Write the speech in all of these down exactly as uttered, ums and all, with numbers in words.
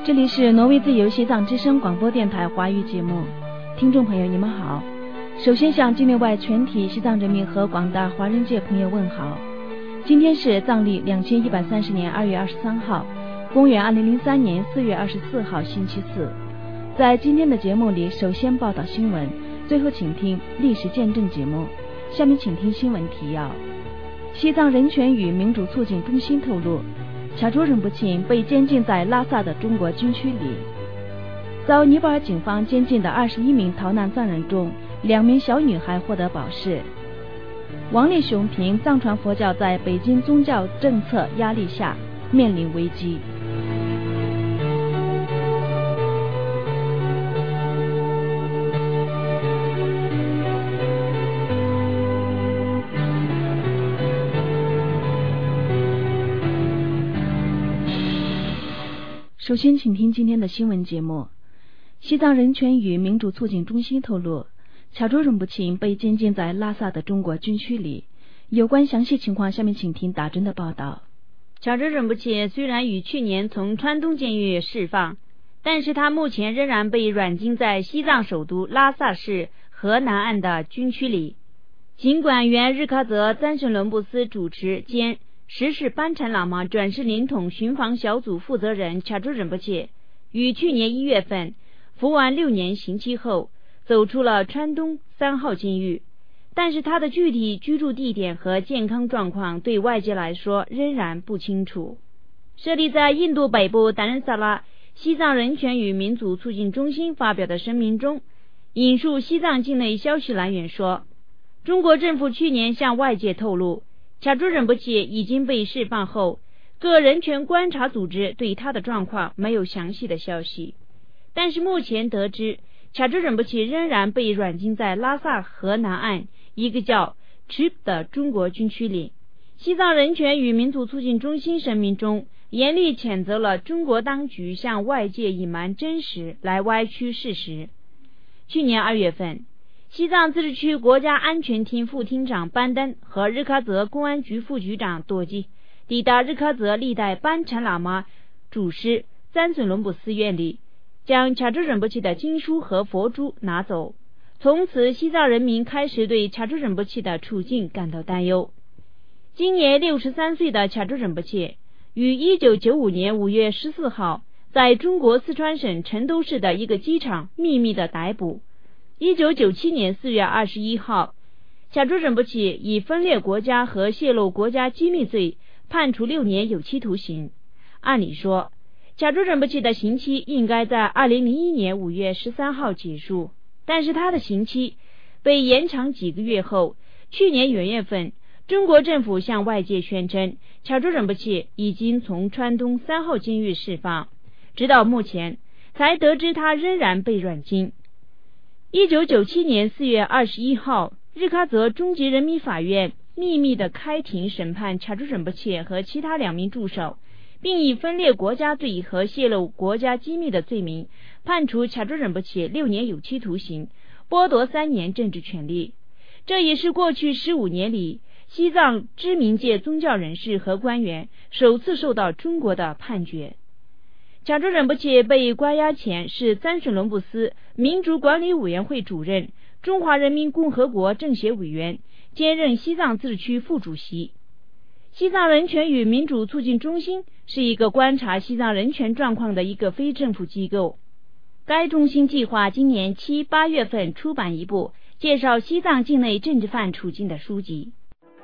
这里是挪威自由西藏之声广播电台华语节目，听众朋友你们好。首先向境内外全体西藏人民和广大华人界朋友问好。今天是藏历两千一百三十年二月二十三号，公元二零零三年四月二十四号星期四。在今天的节目里，首先报道新闻，最后请听历史见证节目。下面请听新闻提要。西藏人权与民主促进中心透露，卡卓仁波切被监禁在拉萨的中国军区里。遭尼泊尔警方监禁的二十一名逃难藏人中，两名小女孩获得保释。王力雄评藏传佛教在北京宗教政策压力下面临危机。首先请听今天的新闻节目。西藏人权与民主促进中心透露，卡卓仁波切被监禁在拉萨的中国军区里。有关详细情况，下面请听打针的报道。 卡卓仁波切虽然于去年从川东监狱释放，但是他目前仍然被软禁在西藏首都拉萨市河南岸的军区里。尽管原日喀则赞什伦布斯主持兼时事班禅喇嘛转世灵统巡防小组负责人卡卓仁波切于去年一月份服完六年刑期后走出了川东三号监狱，但是他的具体居住地点和健康状况对外界来说仍然不清楚。设立在印度北部达仁萨拉西藏人权与民主促进中心发表的声明中，引述西藏境内消息来源说，中国政府去年向外界透露，卡卓仁波切已经被释放后，各人权观察组织对他的状况没有详细的消息。但是目前得知，卡卓仁波切仍然被软禁在拉萨河南岸一个叫 Chip 的中国军区里。西藏人权与民主促进中心声明中严厉谴责了中国当局向外界隐瞒真实来歪曲事实。去年二月份，西藏自治区国家安全厅副厅长班登和日喀则公安局副局长朵基抵达日喀则历代班禅喇嘛主师赞准伦布寺院里，将卡卓仁波切的经书和佛珠拿走。从此，西藏人民开始对卡卓仁波切的处境感到担忧。今年六十三岁的卡卓仁波切于一九九五年五月十四号在中国四川省成都市的一个机场秘密的逮捕。一九九七年四月二十一号，卡卓仁波切以分裂国家和泄露国家机密罪判处六年有期徒刑。按理说，卡卓仁波切的刑期应该在二零零一年五月十三号结束，但是他的刑期被延长几个月后，去年元月份，中国政府向外界宣称，卡卓仁波切已经从川东三号监狱释放，直到目前才得知他仍然被软禁。一九九七年四月二十一号，日喀则中级人民法院秘密地开庭审判卡卓仁波切和其他两名助手，并以分裂国家罪和泄露国家机密的罪名判处卡卓仁波切六年有期徒刑，剥夺三年政治权利。这也是过去十五年里西藏知名界宗教人士和官员首次受到中国的判决。卡卓仁波切被关押前是赞什伦布斯民主管理委员会主任、中华人民共和国政协委员，兼任西藏自治区副主席。西藏人权与民主促进中心是一个观察西藏人权状况的一个非政府机构。该中心计划今年七八月份出版一部介绍西藏境内政治犯处境的书籍。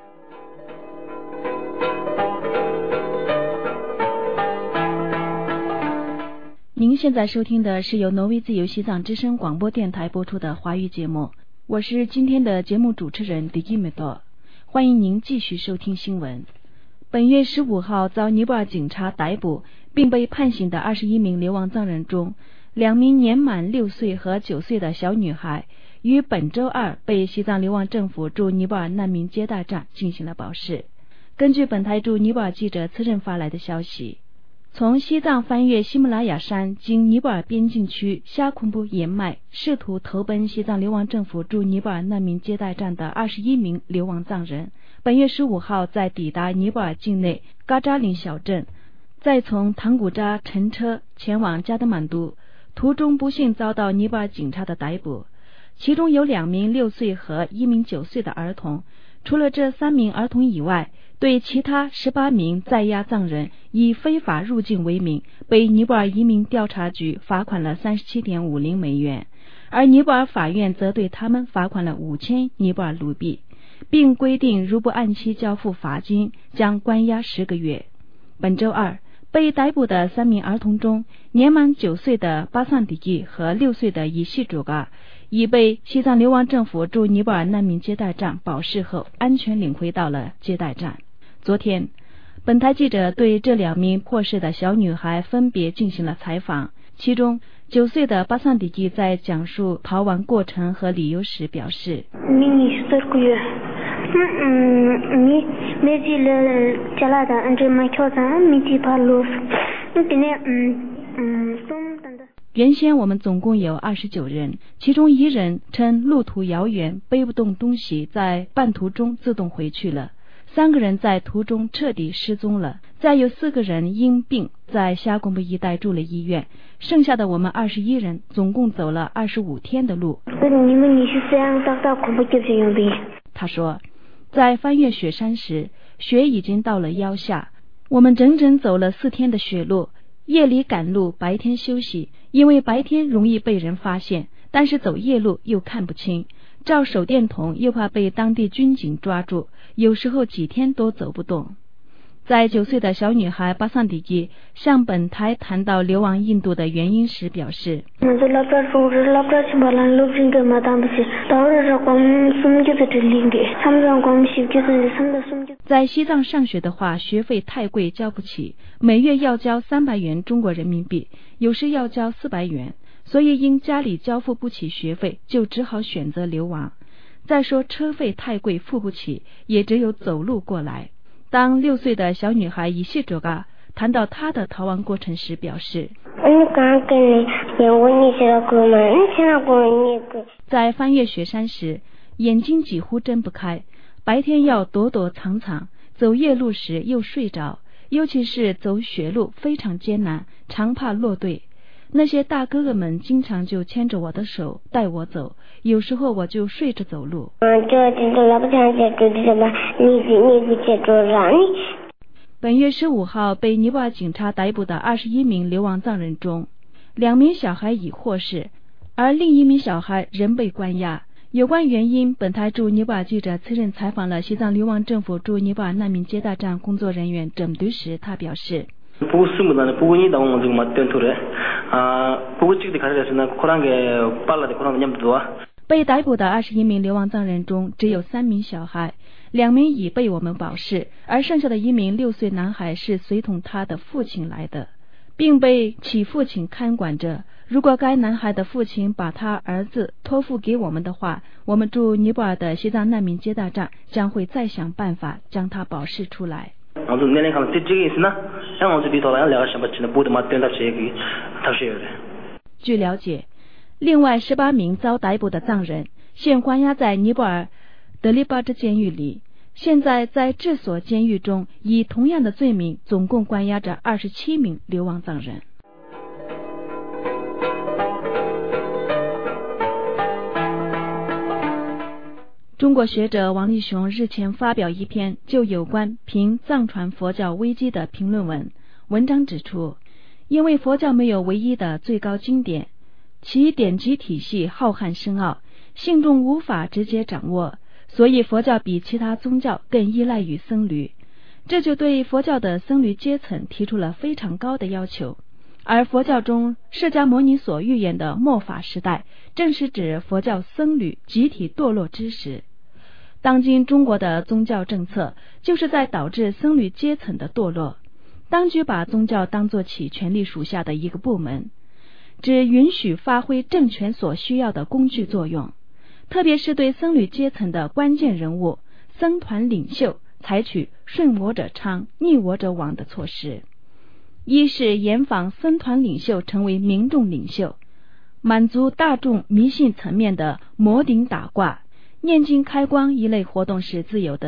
您现在收听的是由挪威自由西藏之声广播电台播出的华语节目，我是今天的节目主持人迪基梅多，欢迎您继续收听新闻。本月十五号遭尼泊尔警察逮捕并被判刑的二十一名流亡藏人中，两名年满六岁和九岁的小女孩于本周二被西藏流亡政府驻尼泊尔难民接待站进行了保释。根据本台驻尼泊尔记者此任发来的消息，从西藏翻越喜马拉雅山，经尼泊尔边境区夏昆布沿脉，试图投奔西藏流亡政府驻尼泊尔难民接待站的二十一名流亡藏人，本月十五号在抵达尼泊尔境内嘎扎林小镇再从唐古扎乘车前往加德满都，途中不幸遭到尼泊尔警察的逮捕，其中有两名六岁和一名九岁的儿童。除了这三名儿童以外，对其他十八名在押藏人以非法入境为名，被尼泊尔移民调查局罚款了 三十七点五零美元，而尼泊尔法院则对他们罚款了五千尼泊尔卢币，并规定如不按期交付罚金，将关押十个月。本周二，被逮捕的三名儿童中，年满九岁的巴桑迪基和六岁的伊西卓嘎已被西藏流亡政府驻尼泊尔难民接待站保释后安全领回到了接待站。昨天，本台记者对这两名破世的小女孩分别进行了采访，其中九岁的巴桑迪基在讲述逃亡过程和理由时表示，原先我们总共有二十九人，其中一人称路途遥远，背不动东西，在半途中自动回去了，三个人在途中彻底失踪了，再有四个人因病在夏贡布一带住了医院，剩下的我们二十一人总共走了二十五天的路。他说，在翻越雪山时，雪已经到了腰下，我们整整走了四天的雪路，夜里赶路，白天休息，因为白天容易被人发现，但是走夜路又看不清，照手电筒又怕被当地军警抓住，有时候几天都走不动。在九岁的小女孩巴桑迪基向本台谈到流亡印度的原因时表示，在西藏上学的话，学费太贵，交不起，每月要交三百元中国人民币，有时要交四百元，所以因家里交付不起学费，就只好选择流亡。再说车费太贵，付不起，也只有走路过来。当六岁的小女孩伊西卓嘎谈到她的逃亡过程时表示，在翻越雪山时，眼睛几乎睁不开，白天要躲躲藏藏，走夜路时又睡着，尤其是走雪路非常艰难，常怕落队。那些大哥哥们经常就牵着我的手带我走，有时候我就睡着走路。本月十五号被尼泊尔警察逮捕的二十一名流亡藏人中，两名小孩已获释，而另一名小孩仍被关押。有关原因，本台驻尼泊尔记者次日采访了西藏流亡政府驻尼泊尔难民接待站工作人员整读时，他表示，被逮捕的二十一名流亡藏人中，只有三名小孩，两名已被我们保释，而剩下的一名六岁男孩是随同他的父亲来的，并被其父亲看管着。如果该男孩的父亲把他儿子托付给我们的话，我们驻尼泊尔的西藏难民接待站将会再想办法将他保释出来。据了解，另外十八名遭逮捕的藏人现关押在尼泊尔德里巴支监狱里，现在在这所监狱中以同样的罪名总共关押着二十七名流亡藏人。中国学者王立雄日前发表一篇就有关评藏传佛教危机的评论文，文章指出，因为佛教没有唯一的最高经典，其典籍体系浩瀚深奥，信众无法直接掌握，所以佛教比其他宗教更依赖于僧侣，这就对佛教的僧侣阶层提出了非常高的要求。而佛教中释迦牟尼所预言的末法时代，正是指佛教僧侣集体堕落之时。当今中国的宗教政策就是在导致僧侣阶层的堕落，当局把宗教当作其权力属下的一个部门，只允许发挥政权所需要的工具作用，特别是对僧侣阶层的关键人物僧团领袖采取顺我者昌逆我者亡的措施。一是严防僧团领袖成为民众领袖，满足大众迷信层面的摩顶打卦、念经开光一类活动是自由的，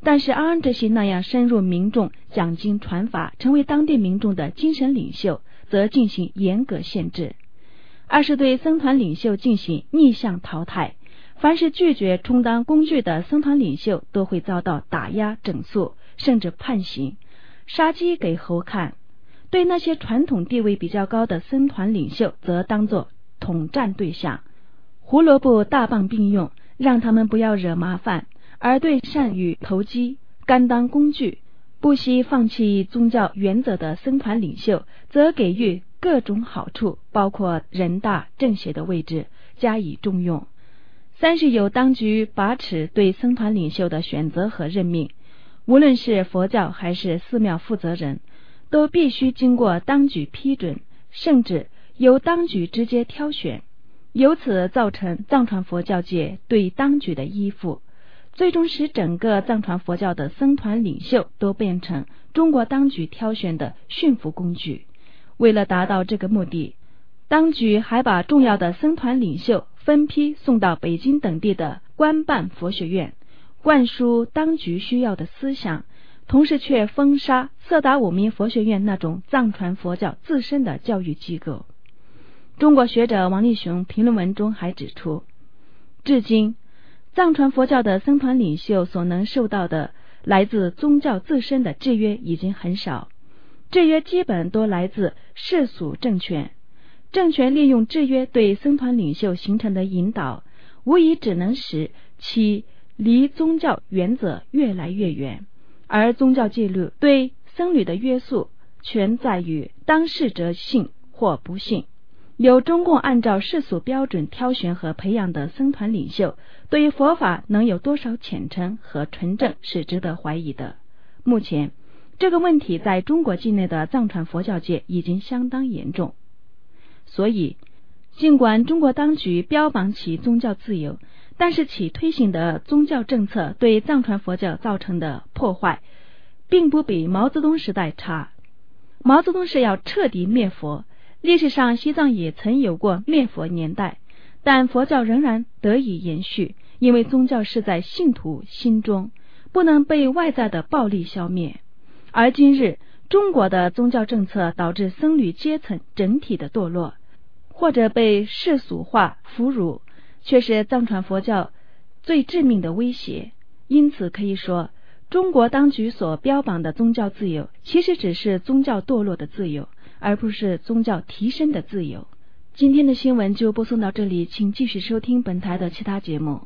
但是阿恩这些那样深入民众、讲经传法、成为当地民众的精神领袖，则进行严格限制。二是对僧团领袖进行逆向淘汰，凡是拒绝充当工具的僧团领袖都会遭到打压、整肃，甚至判刑，杀鸡给猴看。对那些传统地位比较高的僧团领袖则当作统战对象，胡萝卜大棒并用，让他们不要惹麻烦。而对善于投机、甘当工具、不惜放弃宗教原则的僧团领袖，则给予各种好处，包括人大、政协的位置，加以重用。三是有当局把持对僧团领袖的选择和任命，无论是佛教还是寺庙负责人，都必须经过当局批准，甚至由当局直接挑选，由此造成藏传佛教界对当局的依附，最终使整个藏传佛教的僧团领袖都变成中国当局挑选的驯服工具。为了达到这个目的，当局还把重要的僧团领袖分批送到北京等地的官办佛学院，灌输当局需要的思想，同时却封杀色达五明佛学院那种藏传佛教自身的教育机构。中国学者王立雄评论文中还指出，至今藏传佛教的僧团领袖所能受到的来自宗教自身的制约已经很少，制约基本都来自世俗政权，政权利用制约对僧团领袖形成的引导，无疑只能使其离宗教原则越来越远，而宗教戒律对僧侣的约束全在于当事者信或不信。由中共按照世俗标准挑选和培养的僧团领袖，对于佛法能有多少虔诚和纯正是值得怀疑的。目前这个问题在中国境内的藏传佛教界已经相当严重，所以尽管中国当局标榜其宗教自由，但是其推行的宗教政策对藏传佛教造成的破坏并不比毛泽东时代差。毛泽东是要彻底灭佛，历史上西藏也曾有过灭佛年代，但佛教仍然得以延续，因为宗教是在信徒心中，不能被外在的暴力消灭。而今日中国的宗教政策导致僧侣阶层整体的堕落，或者被世俗化俘虏，却是藏传佛教最致命的威胁。因此可以说，中国当局所标榜的宗教自由，其实只是宗教堕落的自由，而不是宗教提升的自由。今天的新闻就播送到这里，请继续收听本台的其他节目。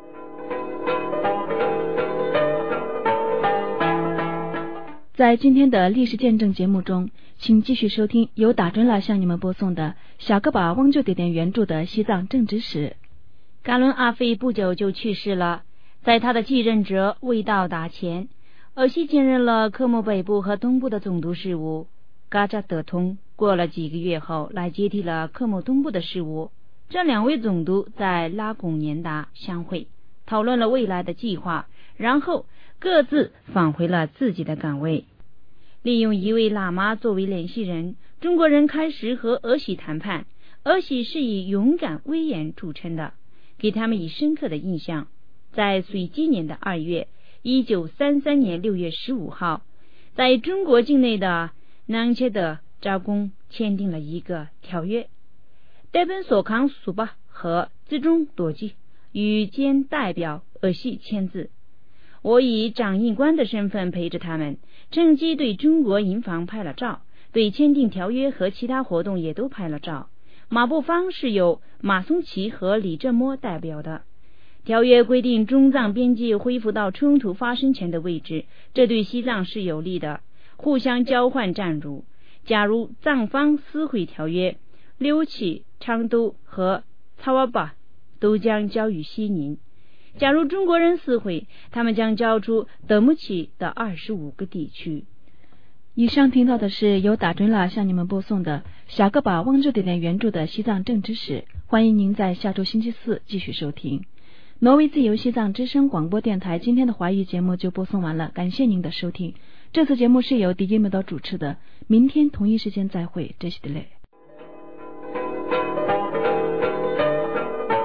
在今天的历史见证节目中，请继续收听由打针了向你们播送的小个把汪就点点原著的西藏政治史。 噶伦阿菲不久就去世了，在他的继任者未到达前，尔西兼任了科莫北部和东部的总督事务。噶扎德通过了几个月后来接替了科莫东部的事务。这两位总督在拉贡年达相会，讨论了未来的计划，然后各自返回了自己的岗位。利用一位喇嘛作为联系人，中国人开始和尔喜谈判。尔喜是以勇敢威严著称的，给他们以深刻的印象。在随即年的二月，一九三三年六月十五号，在中国境内的南切德扎公签订了一个条约，代本索康苏巴和自中多吉与兼代表尔喜签字。我以掌印官的身份陪着他们，趁机对中国营房拍了照，对签订条约和其他活动也都拍了照。马步芳是由马松奇和李振摸代表的。条约规定中藏边界恢复到冲突发生前的位置，这对西藏是有利的，互相交换战俘。假如藏方撕毁条约，溜起、昌都和曹瓦巴都将交予西宁。假如中国人撕毁，他们将交出德木齐的二十五个地区。 以上听到的是由打针了向你们播送的小个把汪就点点原著的西藏政治史，欢迎您在下周星期四继续收听。挪威自由西藏之声广播电台今天的华语节目就播送完了，感谢您的收听。这次节目是由迪基木多主持的，明天同一时间再会，这是的嘞。